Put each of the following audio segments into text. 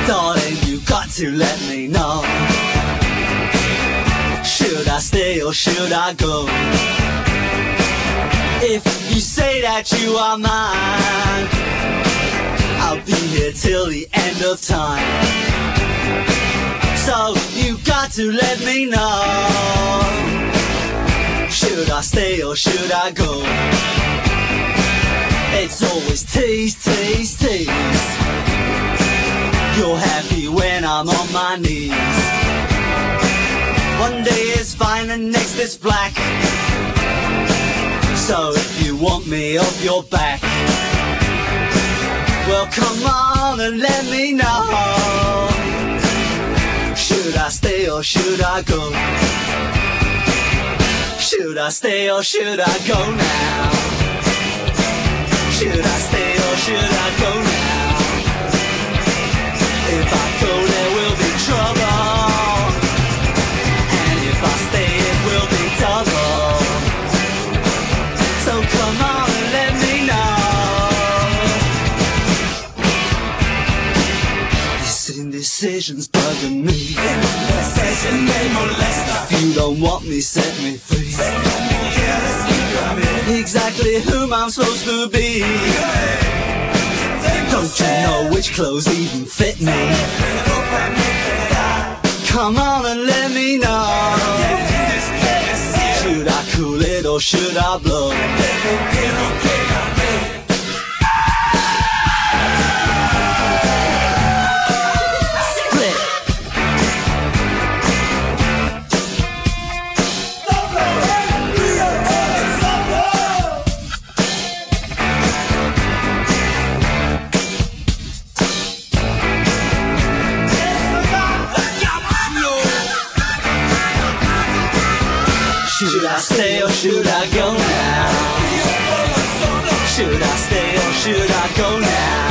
Darling, you got to let me know. Should I stay or should I go? If you say that you are mine, I'll be here till the end of time. So you got to let me know. Should I stay or should I go? It's always tease, tease, tease. You're happy when I'm on my knees. One day is fine and next is black. So if you want me off your back, well come on and let me know. Should I stay or should I go? Should I stay or should I go now? Should I stay or should I go now? If I go there will be trouble, and if I stay it will be double. So come on and let me know. These indecisions bugging me. Indecision they molest us. If you don't want me, set me free. Exactly whom I'm supposed to be. Don't you know which clothes even fit me? Come on and let me know. Should I cool it or should I blow? Should I stay or should I go now? Should I stay or should I go now?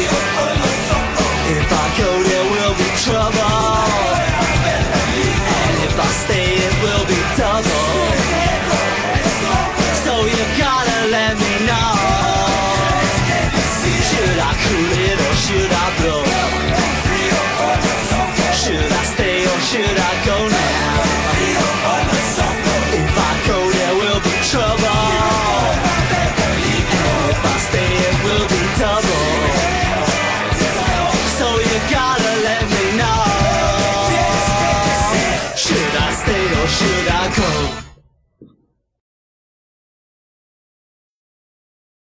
If I go there will be trouble, and if I stay it will be double. So you gotta let me know. Should I cool it or should I blow? Should I stay or should I go now? If I go there will be trouble, and if I stay it will be double. So you gotta let me know. Should I stay or should I go?